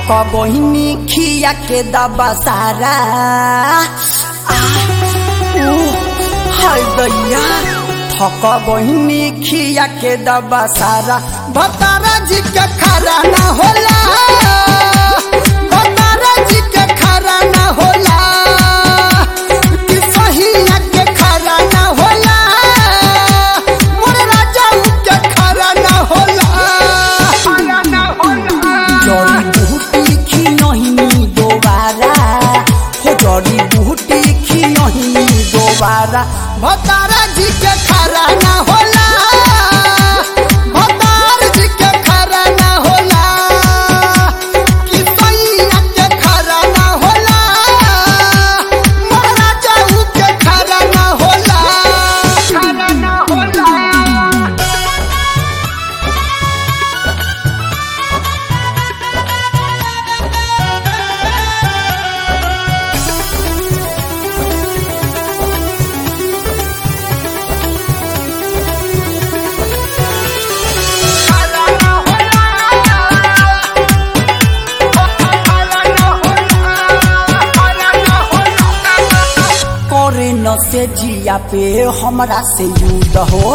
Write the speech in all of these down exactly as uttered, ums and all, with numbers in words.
थक गहिनी खिया के दबा सारा हाय दैया थक गहिनी खिया के दबा सारा भतारा जी के खरा ना होला भतारा जी के खरा ना होला कि सहिया के खरा ना होला मोर राजा के खरा ना होला जड़ी बूटी खी नहीं दोबारा हो जड़ी बूटी खी नहीं दोबारा भतारा जी के खरा ना होला भतार जी के खरा ना होला कि सैया के खरा ना होला मोर राजा के खरा ना होला खरा ना होला करे न से जिया पे हमरा से युद्ध हो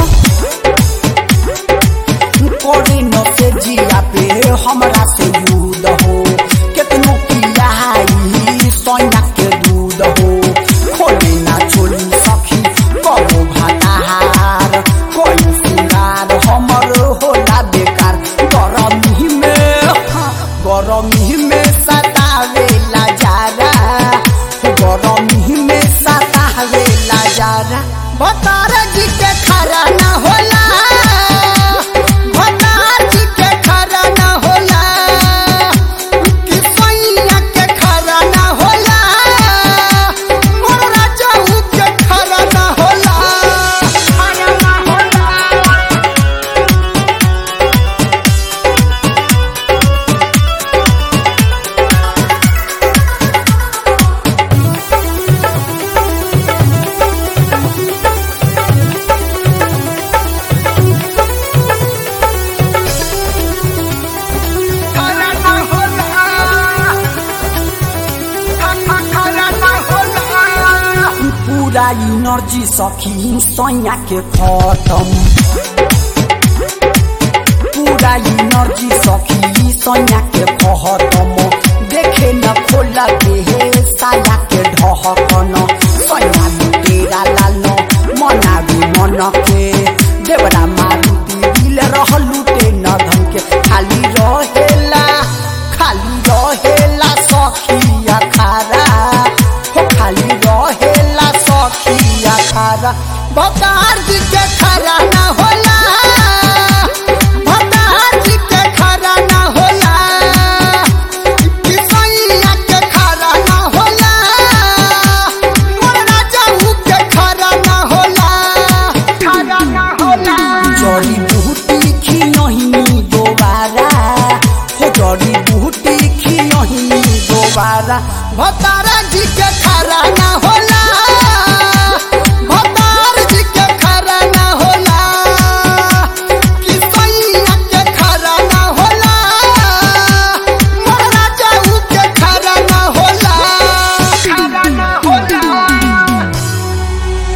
करे न से जिया पे हमरा से युद्ध हो केतनो पियाई सोना के दूध हो खोले ना छोड़ी सखी कबो भाताहार कोई सिंगार हमर होला बेकार गरमी में गरमी में सतावेला जारा गरमी में सतावेला जारा भतारा जी के खरा ना होला भतार जी के खरा ना होला कि सैया के खरा ना होला मोर राजा के खरा ना होला खरा ना होला पूरा एनर्जी सखी सैया के खत्म पूरा एनर्जी सखी सैया के खत्म देखे न खोला के साया के ढहकन सैया तेरा लाल मना भी मन के देवरा मारुति दिल रह लुटे न धन के खाली रहेला खाली रहेला सखिया खारा हो खाली रहेला सखिया खारा भतार जी के खरा ना होला भतार जी के खरा ना होला कि सैया के खरा ना होला मोर राजा के खरा ना होला खरा ना होला जड़ी बूटी खी नहीं दोबारा हो जड़ी बूटी खी नहीं दोबारा भतारा जी के खरा ना होला।